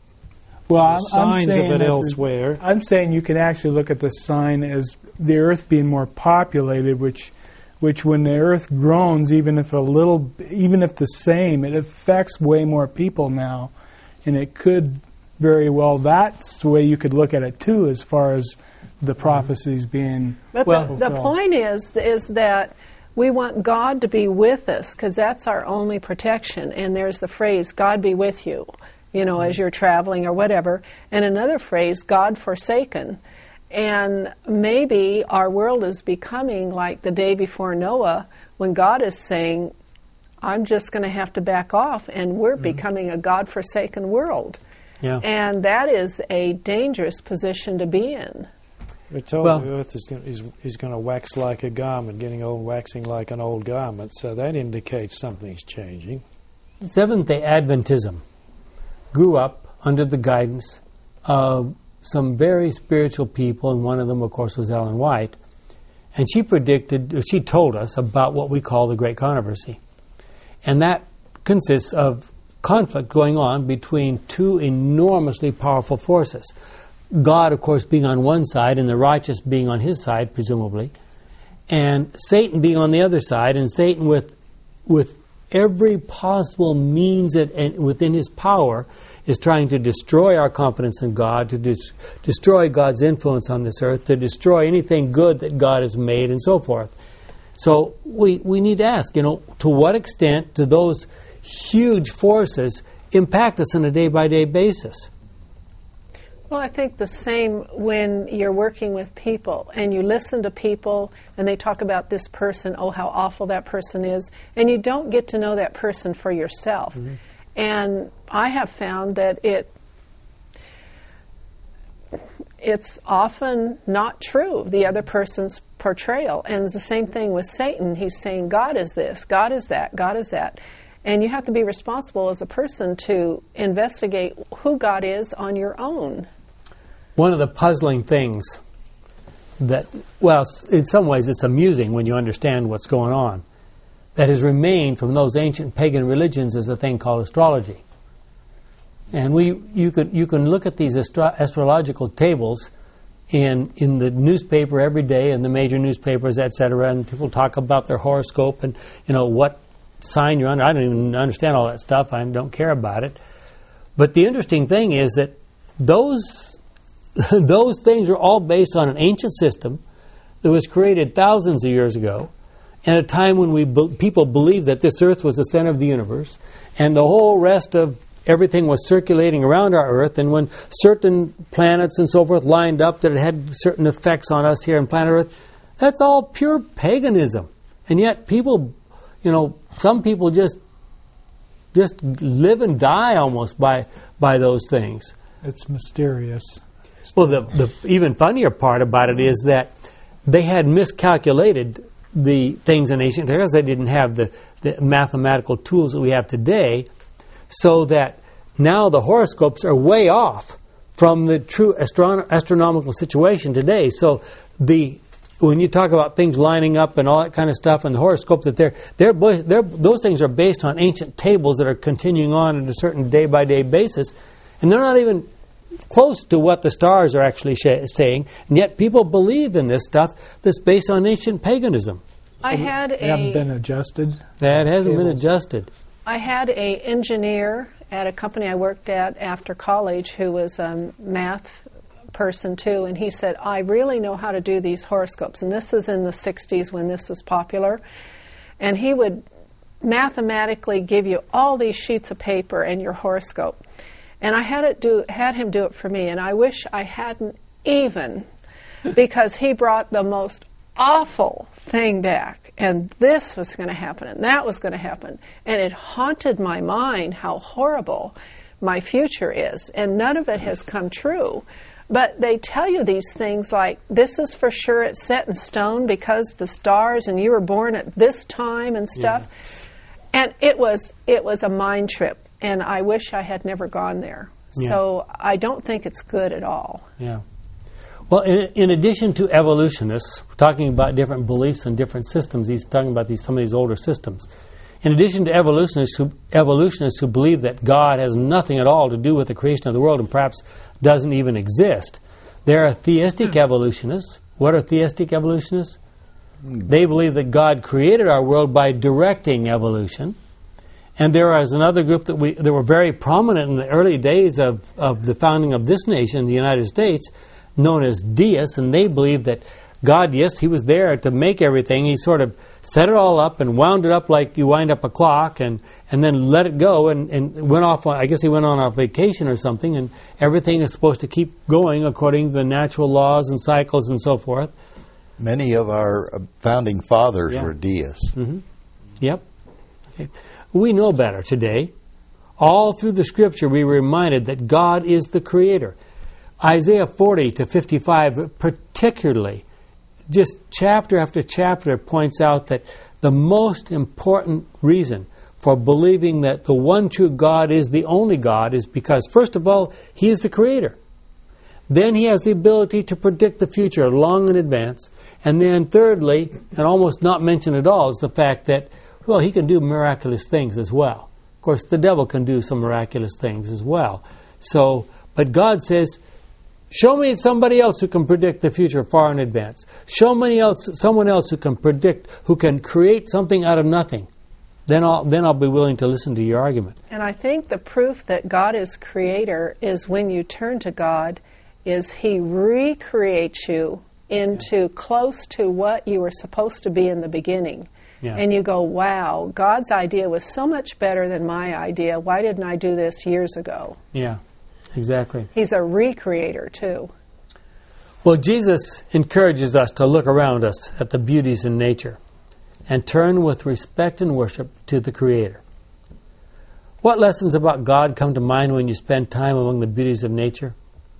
Well, I'm, I'm signs saying of it that there's- elsewhere. I'm saying you can actually look at the sign as the Earth being more populated, which, which when the Earth groans, even if a little, even if the same, it affects way more people now, and it could very well. That's the way you could look at it too, as far as the prophecies being. But Well- the, the point is, is that we want God to be with us because that's our only protection. And there's the phrase, God be with you, you know, as you're traveling or whatever. And another phrase, God forsaken. And maybe our world is becoming like the day before Noah when God is saying, I'm just going to have to back off, and we're becoming a God-forsaken world. Yeah. And that is a dangerous position to be in. We're told Well- the earth is going, is, is going to wax like a garment, getting old, waxing like an old garment. So that indicates something's changing. Seventh-day Adventism grew up under the guidance of some very spiritual people, and one of them, of course, was Ellen White. And she predicted, or she told us about what we call the Great Controversy. And that consists of conflict going on between two enormously powerful forces. God, of course, being on one side and the righteous being on his side, presumably, and Satan being on the other side, and Satan with with every possible means that, and within his power is trying to destroy our confidence in God, to dis- destroy God's influence on this earth, to destroy anything good that God has made, and so forth. So we we need to ask, you know, to what extent do those huge forces impact us on a day-by-day basis? Well, I think the same when you're working with people and you listen to people and they talk about this person, oh, how awful that person is, and you don't get to know that person for yourself. Mm-hmm. And I have found that it it's often not true, the other person's portrayal. And it's the same thing with Satan. He's saying, God is this, God is that, God is that. And you have to be responsible as a person to investigate who God is on your own. One of the puzzling things that, well, in some ways it's amusing when you understand what's going on, that has remained from those ancient pagan religions is a thing called astrology. And we, you could, you can look at these astro- astrological tables in in the newspaper every day, in the major newspapers, et cetera, and people talk about their horoscope and, you know, what sign you're under. I don't even understand all that stuff. I don't care about it. But the interesting thing is that those those things are all based on an ancient system that was created thousands of years ago, at a time when we be- people believed that this earth was the center of the universe, and the whole rest of everything was circulating around our earth, and when certain planets and so forth lined up, that it had certain effects on us here on planet Earth. That's all pure paganism. And yet people, you know, some people just just live and die almost by by those things. It's mysterious. Well, the, the even funnier part about it is that they had miscalculated the things in ancient times. They didn't have the, the mathematical tools that we have today, so that now the horoscopes are way off from the true astron- astronomical situation today. So the when you talk about things lining up and all that kind of stuff, and the horoscope, that they're, they're, they're, those things are based on ancient tables that are continuing on at a certain day-by-day basis, and they're not even close to what the stars are actually sh- saying, and yet people believe in this stuff that's based on ancient paganism. I had They haven't a been adjusted. That hasn't been Tables. adjusted. I had a engineer at a company I worked at after college who was a math person too, and he said, I really know how to do these horoscopes. And this is in the sixties when this was popular. And he would mathematically give you all these sheets of paper and your horoscope. And I had it do had him do it for me, and I wish I hadn't even, because he brought the most awful thing back, and this was going to happen, and that was going to happen, and it haunted my mind how horrible my future is, and none of it has come true. But they tell you these things like, this is for sure, it's set in stone because the stars, and you were born at this time and stuff. Yeah. And it was it was a mind trip, and I wish I had never gone there. Yeah. So I don't think it's good at all. Yeah. Well, in, in addition to evolutionists, talking about different beliefs and different systems, he's talking about these, some of these older systems. In addition to evolutionists who, evolutionists who believe that God has nothing at all to do with the creation of the world and perhaps doesn't even exist, there are theistic hmm. evolutionists. What are theistic evolutionists? Mm. They believe that God created our world by directing evolution. And there is another group that we that were very prominent in the early days of, of the founding of this nation, the United States, known as deists, and they believe that God, yes, he was there to make everything. He sort of set it all up and wound it up like you wind up a clock, and, and then let it go, and, and went off on, I guess he went on a vacation or something, and everything is supposed to keep going according to the natural laws and cycles and so forth. Many of our founding fathers yeah. were deists. Mm-hmm. Yep. Okay. We know better today. All through the Scripture we were reminded that God is the Creator. Isaiah forty to fifty-five particularly, just chapter after chapter, points out that the most important reason for believing that the one true God is the only God is because, first of all, he is the Creator. Then he has the ability to predict the future long in advance. And then thirdly, and almost not mentioned at all, is the fact that, well, he can do miraculous things as well. Of course, the devil can do some miraculous things as well. So, but God says, show me somebody else who can predict the future far in advance. Show me else, someone else who can predict, who can create something out of nothing. Then I'll, then I'll be willing to listen to your argument. And I think the proof that God is Creator is when you turn to God, is he recreates you into yeah. close to what you were supposed to be in the beginning. Yeah. And you go, wow, God's idea was so much better than my idea. Why didn't I do this years ago? Yeah, exactly. He's a recreator, too. Well, Jesus encourages us to look around us at the beauties in nature and turn with respect and worship to the Creator. What lessons about God come to mind when you spend time among the beauties of nature?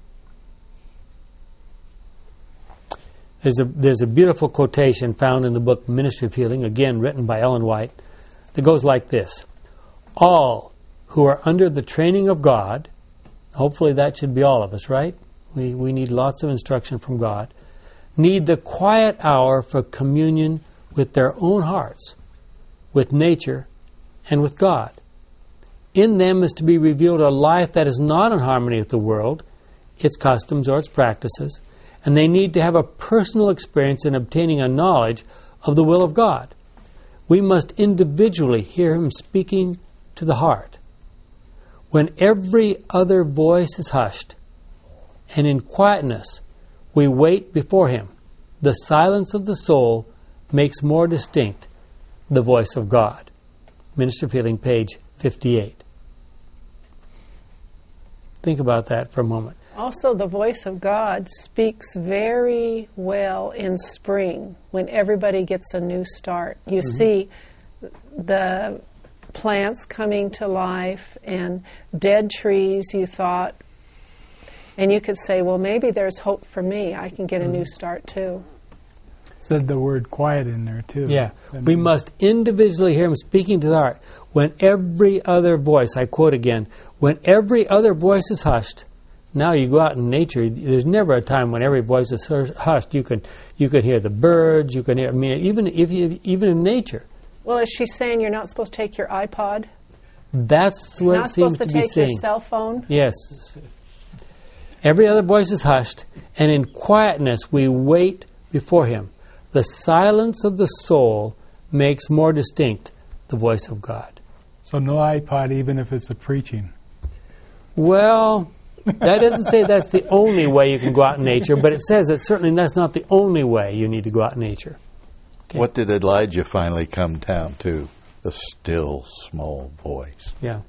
There's a, there's a beautiful quotation found in the book Ministry of Healing, again written by Ellen White, that goes like this. All who are under the training of God, hopefully that should be all of us, right? We, we need lots of instruction from God, need the quiet hour for communion with their own hearts, with nature, and with God. In them is to be revealed a life that is not in harmony with the world, its customs or its practices, and they need to have a personal experience in obtaining a knowledge of the will of God. We must individually hear him speaking to the heart. When every other voice is hushed, and in quietness we wait before him, the silence of the soul makes more distinct the voice of God. Ministry of Healing, page fifty-eight. Think about that for a moment. Also, the voice of God speaks very well in spring when everybody gets a new start. You mm-hmm. see the plants coming to life and dead trees you thought And you could say, well, maybe there's hope for me. I can get a new start too. Said the word quiet in there too. Yeah. That We means- must individually hear him speaking to the heart. When every other voice, I quote again, when every other voice is hushed, now you go out in nature, there's never a time when every voice is hus- hushed. You can you can hear the birds, you can hear, I mean, even, if you, even in nature. Well, is she saying you're not supposed to take your iPod? That's what You're not it seems supposed to to be take your saying. cell phone? Yes. Every other voice is hushed, and in quietness we wait before him. The silence of the soul makes more distinct the voice of God. So no iPod, even if it's a preaching. Well, that doesn't say that's the only way you can go out in nature, but it says that certainly that's not the only way you need to go out in nature. Okay. What did Elijah finally come down to? The still small voice. Yeah.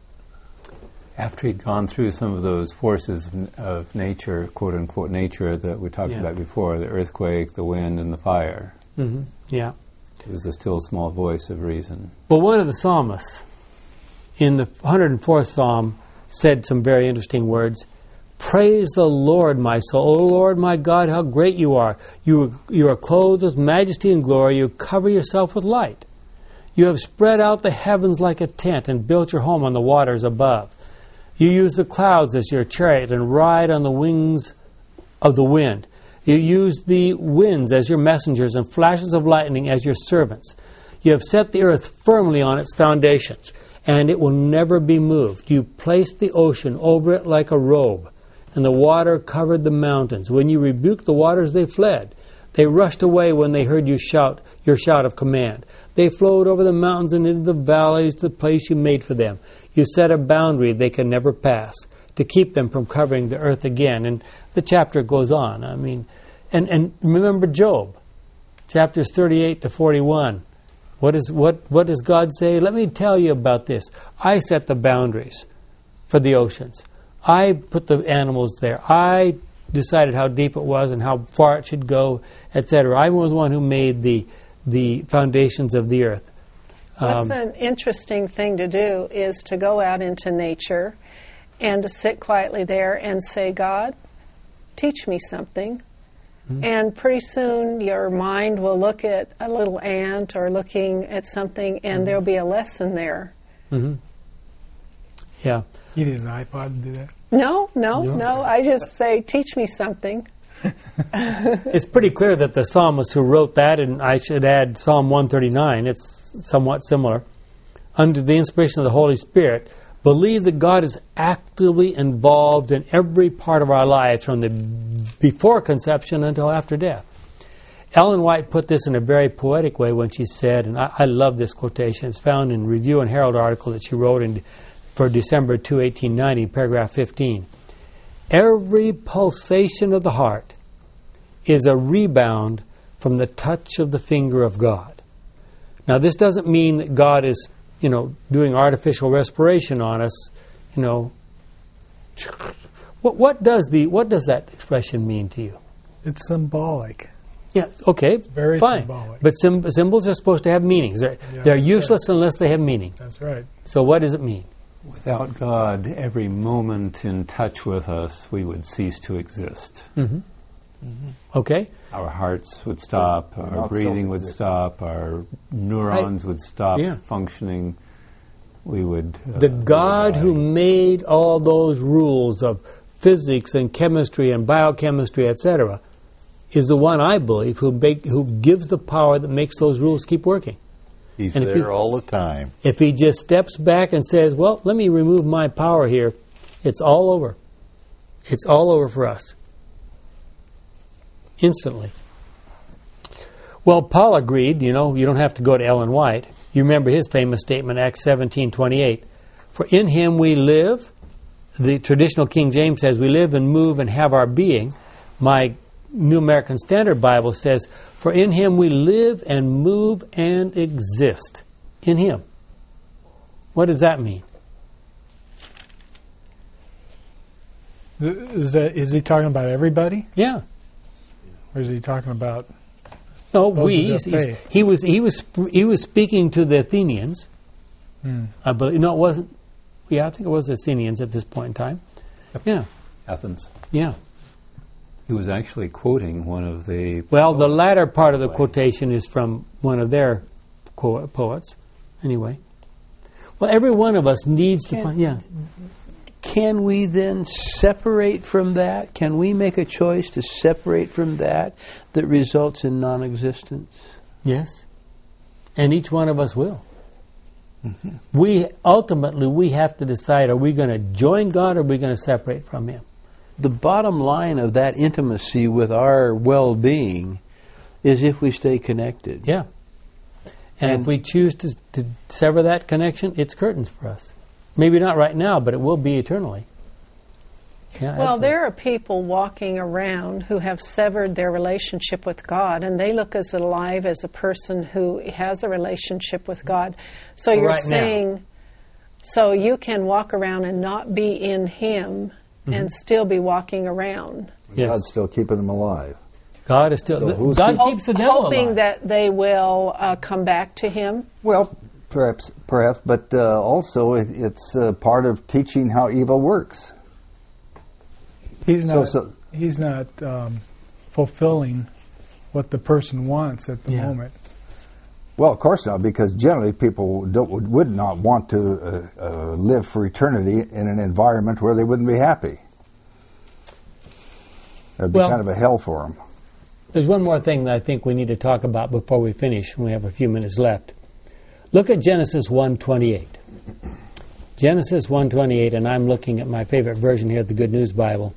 After he'd gone through some of those forces of, of nature, quote unquote nature, that we talked Yeah. about before, the earthquake, the wind, and the fire, hmm Yeah. it was the still small voice of reason. Well, one of the psalmists in the one hundred fourth Psalm said some very interesting words. Praise the Lord, my soul. O Lord, my God, how great you are. You, you are clothed with majesty and glory. You cover yourself with light. You have spread out the heavens like a tent and built your home on the waters above. You use the clouds as your chariot and ride on the wings of the wind. You use the winds as your messengers and flashes of lightning as your servants. You have set the earth firmly on its foundations, and it will never be moved. You placed the ocean over it like a robe, and the water covered the mountains. When you rebuked the waters, they fled. They rushed away when they heard you shout your shout of command. They flowed over the mountains and into the valleys, the place you made for them. You set a boundary they can never pass to keep them from covering the earth again. And the chapter goes on. I mean, and, and remember Job, chapters thirty-eight to forty-one. What is what what does God say? Let me tell you about this. I set the boundaries for the oceans. I put the animals there. I decided how deep it was and how far it should go, et cetera. I was the one who made the the foundations of the earth. What's Um, an interesting thing to do is to go out into nature and to sit quietly there and say, God, teach me something. Mm-hmm. And pretty soon your mind will look at a little ant or looking at something, and Mm-hmm. there'll be a lesson there. mhm. Yeah. You need an iPod to do that. No, no, No. no. I just say, teach me something. It's pretty clear that the psalmist who wrote that, and I should add Psalm one thirty-nine, it's somewhat similar, under the inspiration of the Holy Spirit, believe that God is actively involved in every part of our lives from the before conception until after death. Ellen White put this in a very poetic way when she said, and I, I love this quotation, it's found in Review and Herald article that she wrote in, for December second, eighteen ninety, paragraph fifteen. Every pulsation of the heart is a rebound from the touch of the finger of God. Now, this doesn't mean that God is, you know, doing artificial respiration on us, you know. What, what does the what does that expression mean to you? It's symbolic. Yeah, okay, very fine. symbolic. But sym- symbols are supposed to have meanings. They're, Yeah, they're that's useless unless they have meaning. That's right. So what does it mean? Without God, every moment in touch with us, we would cease to exist. Mm-hmm. Okay? Our hearts would stop, our not breathing would self-existent. stop, our neurons would stop Yeah. functioning. We would... Uh, The we would God die. who made all those rules of physics and chemistry and biochemistry, et cetera, is the one, I believe, who, make, who gives the power that makes those rules keep working. He's And if there you- all the time. If he just steps back and says, well, let me remove my power here, it's all over. It's all over for us. Instantly. Well, Paul agreed, you know, you don't have to go to Ellen White. You remember his famous statement, Acts seventeen twenty-eight. For in him we live, the traditional King James says, we live and move and have our being. My New American Standard Bible says, for in him we live and move and exist. In him. What does that mean? Is, that, is he talking about everybody? Yeah. Or is he talking about... No, Those we. of He's, their he's, faith. he was he was he was speaking to the Athenians. Hmm. I believe. No, it wasn't. Yeah, I think it was the Athenians at this point in time. Yeah. Athens. Yeah. He was actually quoting one of the... Well, the latter part of the quotation is from one of their co- poets, anyway. Well, every one of us needs to Can- find... Yeah. Can we then separate from that? Can we make a choice to separate from that that results in non-existence? Yes. And each one of us will. Mm-hmm. We ultimately we have to decide: are we going to join God, or are we going to separate from Him? The bottom line of that intimacy with our well-being is if we stay connected. Yeah. And, And- if we choose to, to sever that connection, it's curtains for us. Maybe not right now, but it will be eternally. Yeah, Well, absolutely. there are people walking around who have severed their relationship with God, and they look as alive as a person who has a relationship with God. So you're Right now. saying, so you can walk around and not be in Him and still be walking around. Yes. God's still keeping them alive. God is still... So th- who's God keep- keeps the devil Hoping alive. that they will uh, come back to Him. Well, perhaps, perhaps, but uh, also it, it's uh, part of teaching how evil works. He's not. so- he's not um, fulfilling what the person wants at the Yeah. moment. Well, of course not, because generally people don't, would not want to uh, uh, live for eternity in an environment where they wouldn't be happy. It'd be Well- kind of a hell for them. There's one more thing that I think we need to talk about before we finish. We have a few minutes left. Look at Genesis one twenty-eight. Genesis one twenty-eight, and I'm looking at my favorite version here, the Good News Bible.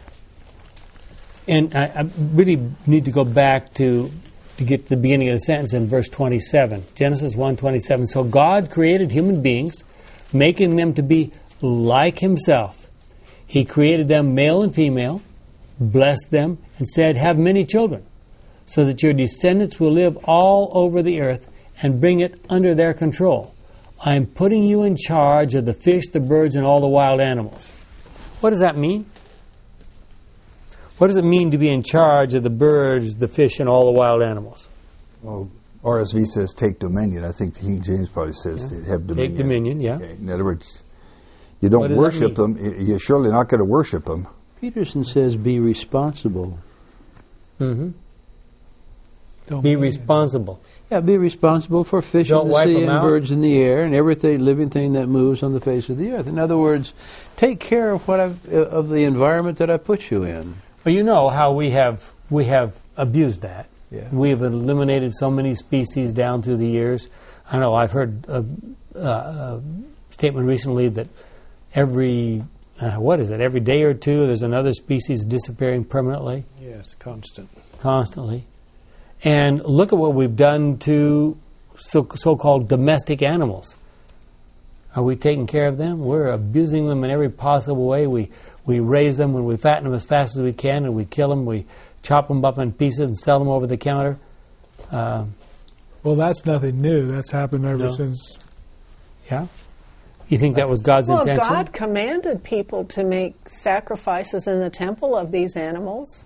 And I, I really need to go back to to get to the beginning of the sentence in verse twenty-seven. Genesis one twenty-seven. So God created human beings, making them to be like Himself. He created them male and female, blessed them, and said, have many children, so that your descendants will live all over the earth and bring it under their control. I am putting you in charge of the fish, the birds, and all the wild animals. What does that mean? What does it mean to be in charge of the birds, the fish, and all the wild animals? Well, R S V says take dominion. I think the King James probably says to have dominion. Take dominion, yeah. Okay. In other words, you What don't does that worship mean? them. y- You're surely not going to worship them. Peterson says be responsible. Mm-hmm. Don't Be responsible. Yeah, be responsible for fish Don't in the wipe sea them and out. birds in the air and everything, living thing that moves on the face of the earth. In other words, take care of what I've, uh, of the environment that I put you in. Well, you know how we have we have abused that. Yeah. We've eliminated so many species down through the years. I know I've heard a, a, a statement recently that every uh, what is it? Every day or two, there's another species disappearing permanently, Yes, constant. constantly. And look at what we've done to so, so-called domestic animals. Are we taking care of them? We're abusing them in every possible way. We we raise them when we fatten them as fast as we can, and we kill them. We chop them up in pieces and sell them over the counter. Uh, Well, that's nothing new. That's happened ever No. since. yeah. You think that was God's Well, intention? God commanded people to make sacrifices in the temple of these animals.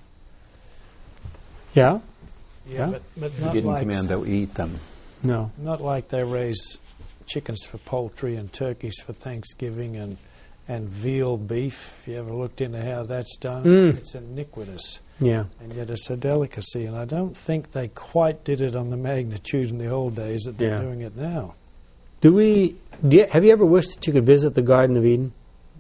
Yeah. Yeah, but, but He not didn't like command that we eat them. No. not like they raise chickens for poultry and turkeys for Thanksgiving and and veal beef. If you ever looked into how that's done, Mm. it's iniquitous, Yeah. and yet it's a delicacy. And I don't think they quite did it on the magnitude in the old days that they're Yeah. doing it now. Do we? Do you, have you ever wished that you could visit the Garden of Eden?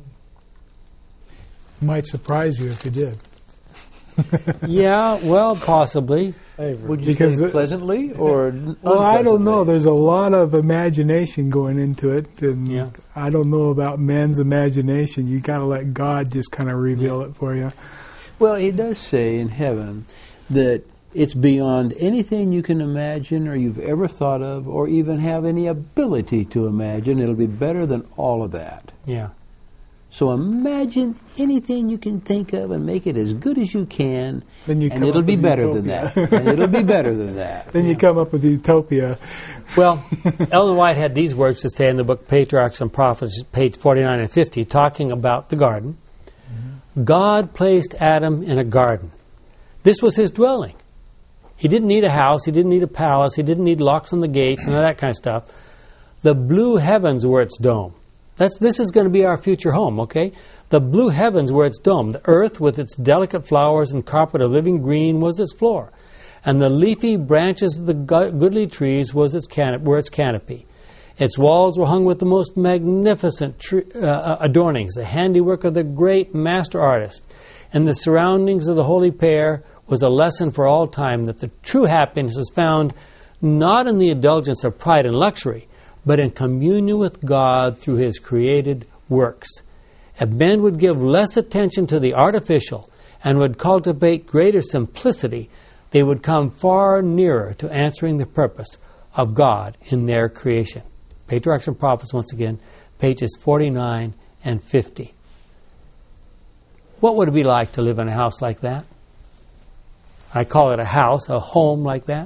Might surprise you if you did. Yeah. Well, possibly. Favorite. Would you Because say it- pleasantly or Well, I don't know. unpleasantly? There's a lot of imagination going into it, and Yeah. I don't know about man's imagination. You got to let God just kind of reveal it for you. Well, it does say in heaven that it's beyond anything you can imagine or you've ever thought of or even have any ability to imagine. It'll be better than all of that. Yeah. So imagine anything you can think of and make it as good as you can, Then you and come it'll up be with better than utopia. that. And it'll be better than that. Then you come up with utopia. Well, Ellen White had these words to say in the book Patriarchs and Prophets, page forty-nine and fifty, talking about the garden. Mm-hmm. God placed Adam in a garden. This was his dwelling. He didn't need a house. He didn't need a palace. He didn't need locks on the gates and all that kind of stuff. The blue heavens were its dome. That's, this is going to be our future home, okay? The blue heavens were its dome. The earth with its delicate flowers and carpet of living green was its floor. And the leafy branches of the goodly trees was its canop- were its canopy. Its walls were hung with the most magnificent tre- uh, adornings, the handiwork of the great master artist. And the surroundings of the holy pair was a lesson for all time that the true happiness is found not in the indulgence of pride and luxury, but in communion with God through His created works. If men would give less attention to the artificial and would cultivate greater simplicity, they would come far nearer to answering the purpose of God in their creation. Patriarchs and Prophets, once again, pages forty-nine and fifty. What would it be like to live in a house like that? I call it a house, a home like that.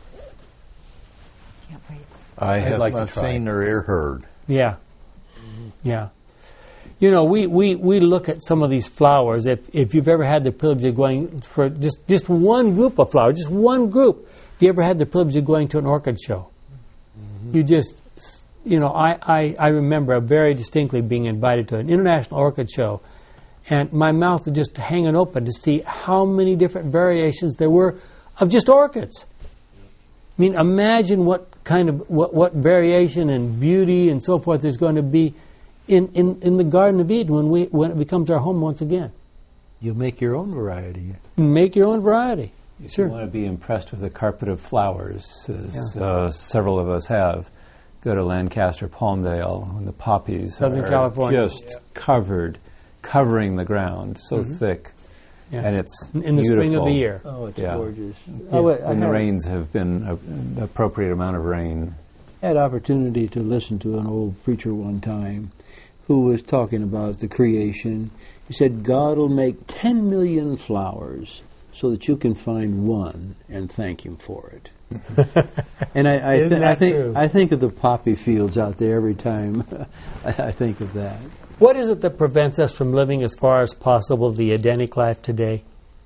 Can't wait. I I'd have like to not try. seen or ear heard. Yeah. Yeah. You know, we, we, we look at some of these flowers. If if you've ever had the privilege of going for just, just one group of flowers, just one group, if you ever had the privilege of going to an orchid show, mm-hmm. you just, you know, I, I, I remember very distinctly being invited to an international orchid show, and my mouth was just hanging open to see how many different variations there were of just orchids. I mean, imagine what kind of, what, what variation and beauty and so forth there's going to be in, in, in the Garden of Eden when we when it becomes our home once again. You make your own variety. Make your own variety. If Sure. you want to be impressed with a carpet of flowers, as uh, several of us have, go to Lancaster, Palmdale, and the poppies Southern are California. just yeah. covered, covering the ground, so Mm-hmm. thick. Yeah. And it's in the beautiful. spring of the year. Oh, it's Yeah. gorgeous. Yeah. Oh, wait, I When the had, rains have been a, an appropriate amount of rain. had opportunity to listen to an old preacher one time who was talking about the creation. He said, God will make ten million flowers so that you can find one and thank Him for it. And I, I, Isn't th- I that think true? I think of the poppy fields out there every time I, I think of that. What is it that prevents us from living as far as possible the Edenic life today?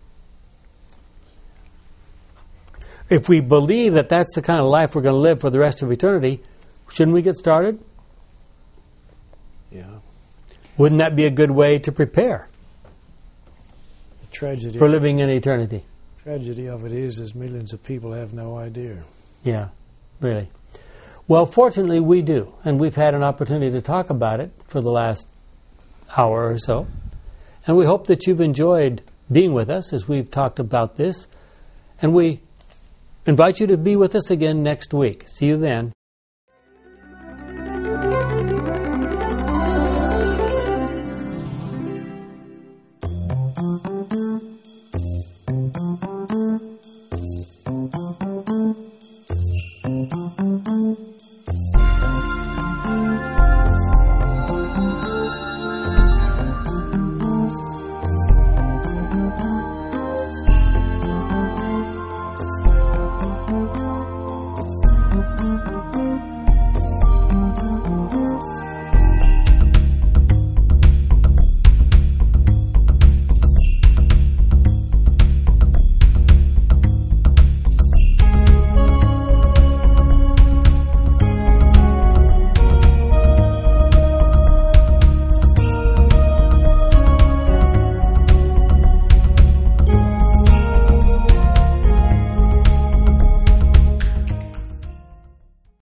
If we believe that that's the kind of life we're going to live for the rest of eternity, shouldn't we get started? Yeah. Wouldn't that be a good way to prepare The tragedy, for living in eternity? tragedy of it is, is millions of people have no idea. Yeah, really. Well, fortunately, we do, and we've had an opportunity to talk about it for the last hour or so. And we hope that you've enjoyed being with us as we've talked about this. And we invite you to be with us again next week. See you then.